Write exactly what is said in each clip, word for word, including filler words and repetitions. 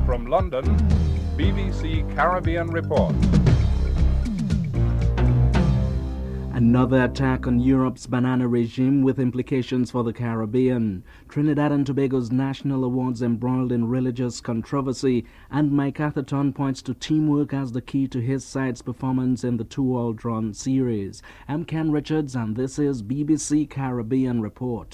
From London, B B C Caribbean Report. Another attack on Europe's banana regime with implications for the Caribbean. Trinidad and Tobago's national awards embroiled in religious controversy, and Mike Atherton points to teamwork as the key to his side's performance in the two-all drawn series. I'm Ken Richards, and this is B B C Caribbean Report.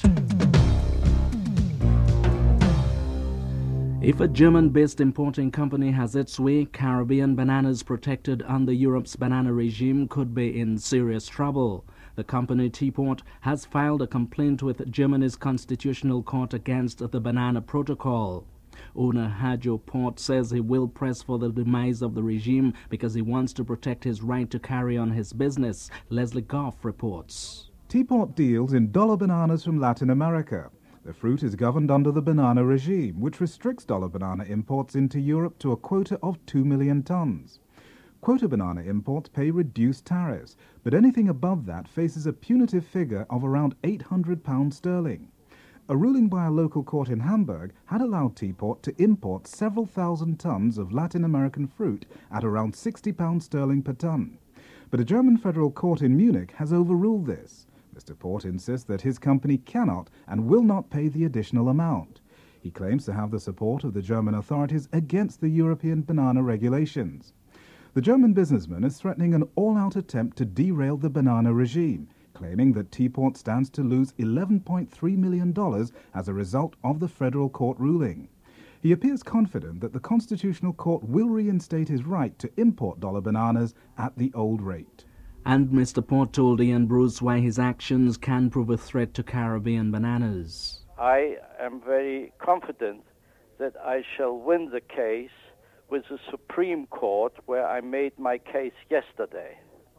If a German-based importing company has its way, Caribbean bananas protected under Europe's banana regime could be in serious trouble. The company Teapot has filed a complaint with Germany's Constitutional Court against the Banana Protocol. Owner Hajo Port says he will press for the demise of the regime because he wants to protect his right to carry on his business. Leslie Goff reports. Teapot deals in dollar bananas from Latin America. The fruit is governed under the banana regime, which restricts dollar banana imports into Europe to a quota of two million tons. Quota banana imports pay reduced tariffs, but anything above that faces a punitive figure of around eight hundred pounds sterling. A ruling by a local court in Hamburg had allowed Teapot to import several thousand tons of Latin American fruit at around sixty pounds sterling per ton. But a German federal court in Munich has overruled this. Mister Port insists that his company cannot and will not pay the additional amount. He claims to have the support of the German authorities against the European banana regulations. The German businessman is threatening an all-out attempt to derail the banana regime, claiming that Teapot stands to lose eleven point three million dollars as a result of the federal court ruling. He appears confident that the Constitutional Court will reinstate his right to import dollar bananas at the old rate. And Mister Port told Ian Bruce why his actions can prove a threat to Caribbean bananas. I am very confident that I shall win the case with the Supreme Court, where I made my case yesterday.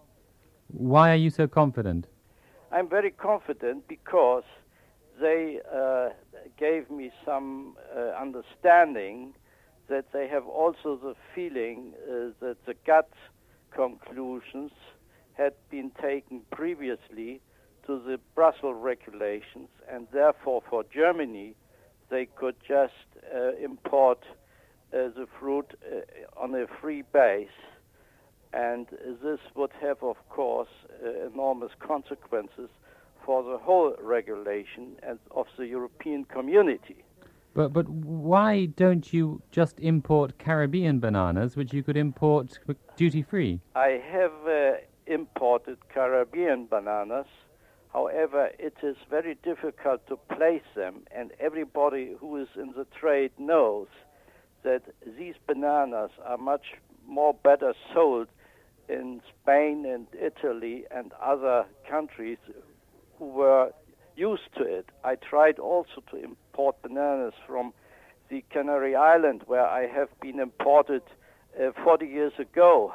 Why are you so confident? I'm very confident because they uh, gave me some uh, understanding that they have also the feeling uh, that the G A T conclusions had been taken previously to the Brussels regulations, and therefore for Germany they could just uh, import uh, the fruit uh, on a free base, and this would have, of course, uh, enormous consequences for the whole regulation and of the European community. But but why don't you just import Caribbean bananas, which you could import duty-free? I have uh, imported Caribbean bananas. However, it is very difficult to place them, and everybody who is in the trade knows that these bananas are much more better sold in Spain and Italy and other countries who were used to it. I tried also to import bananas from the Canary Island, where I have been imported uh, forty years ago.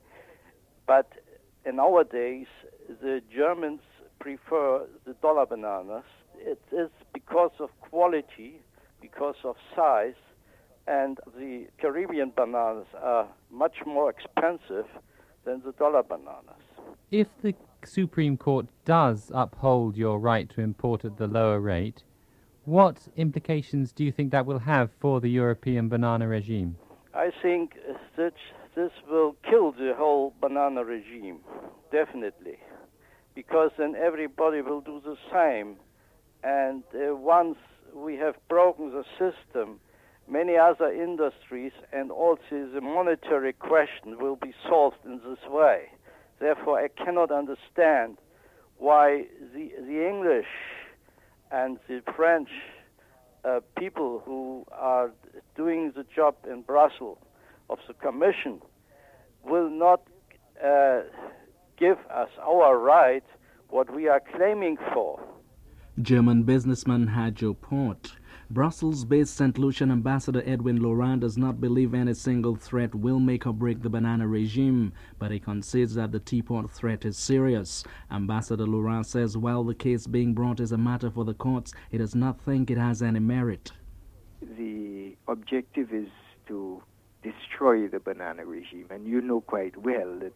But nowadays, the Germans prefer the dollar bananas. It is because of quality, because of size, and the Caribbean bananas are much more expensive than the dollar bananas. If the Supreme Court does uphold your right to import at the lower rate, what implications do you think that will have for the European banana regime? I think that this will kill the whole banana regime, definitely, because then everybody will do the same. And uh, once we have broken the system, many other industries and also the monetary question will be solved in this way. Therefore, I cannot understand why the, the English and the French uh, people who are doing the job in Brussels of the Commission will not uh, give us our right, what we are claiming for. German businessman Hajo Port. Brussels-based Saint Lucian ambassador Edwin Laurent does not believe any single threat will make or break the banana regime, but he concedes that the Teapot threat is serious. Ambassador Laurent says while the case being brought is a matter for the courts, he does not think it has any merit. The objective is to destroy the banana regime, and you know quite well that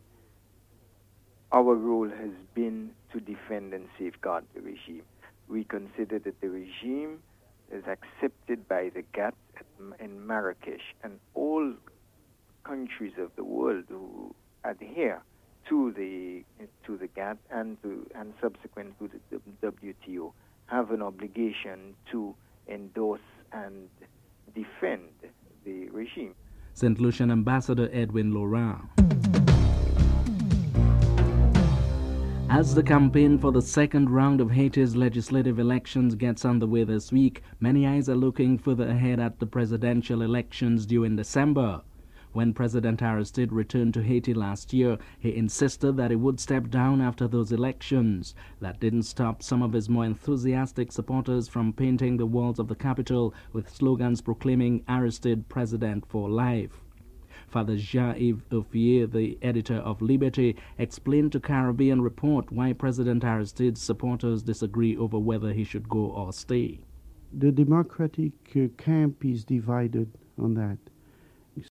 our role has been to defend and safeguard the regime. We consider that the regime is accepted by the G A T at, in Marrakesh, and all countries of the world who adhere to the to the GATT and to and subsequent to the W T O have an obligation to endorse and defend the regime. Saint Lucian Ambassador Edwin Laurent. As the campaign for the second round of Haiti's legislative elections gets underway this week, many eyes are looking further ahead at the presidential elections due in December. When President Aristide returned to Haiti last year, he insisted that he would step down after those elections. That didn't stop some of his more enthusiastic supporters from painting the walls of the capital with slogans proclaiming Aristide president for life. Father Jean-Yves Ouffier, the editor of Liberty, explained to Caribbean Report why President Aristide's supporters disagree over whether he should go or stay. The Democratic uh, camp is divided on that.